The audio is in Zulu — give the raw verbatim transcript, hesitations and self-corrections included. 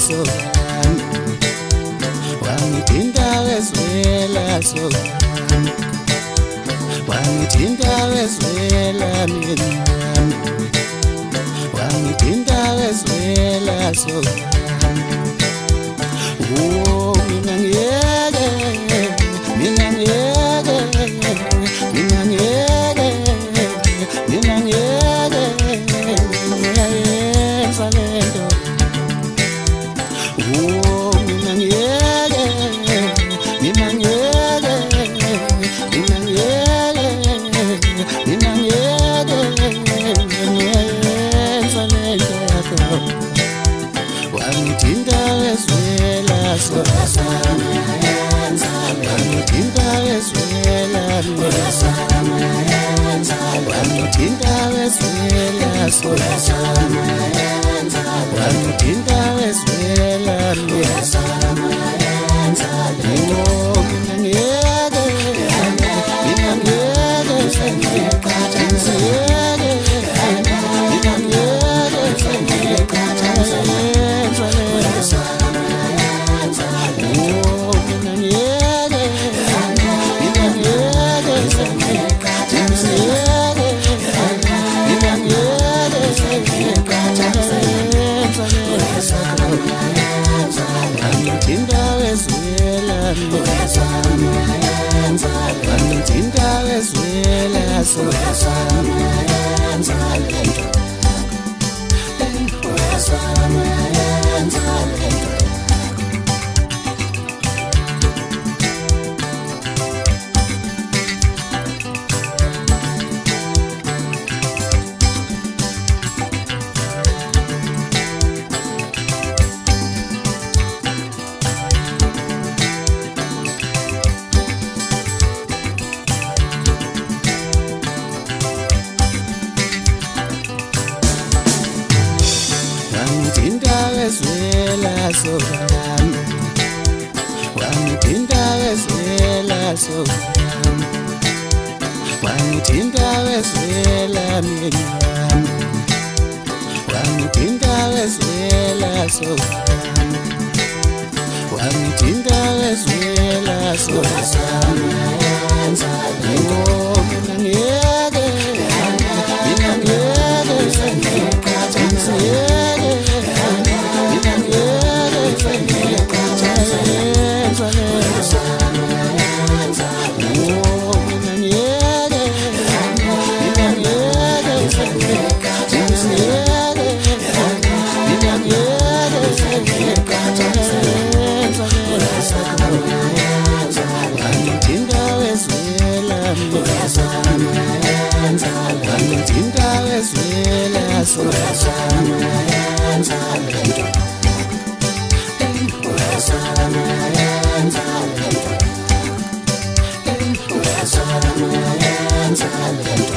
sokami wangithinta wezwela sokami wangithinta wezwela mngani wangithinta wezwela sokami oh mina ngiyeke mina ngiyeke mina ngiyeke mina ngiyeke ngiyayenza lento oh mina ngiyeke mina ngiyeke mina ngiyeke mina ngiyeke ngiyayenza lento yakho wangithinta wezwela sokami wangithinta wezwela wangithinta wezwela sokami wangithinta wezwela oh mina ngiyeke mina ngiyeke ngiyeke mina ngiyeke wangithinta wezwela wangithinta wezwela sokami wangithinta wezwela sokami wangithinta wezwela sokami wangithinta wezwela mngani wangithinta wezwela sokami wangithinta wezwela sokami oh mina ngiyeke mina ngiyeke wangithinta wezwela sokami wangithinta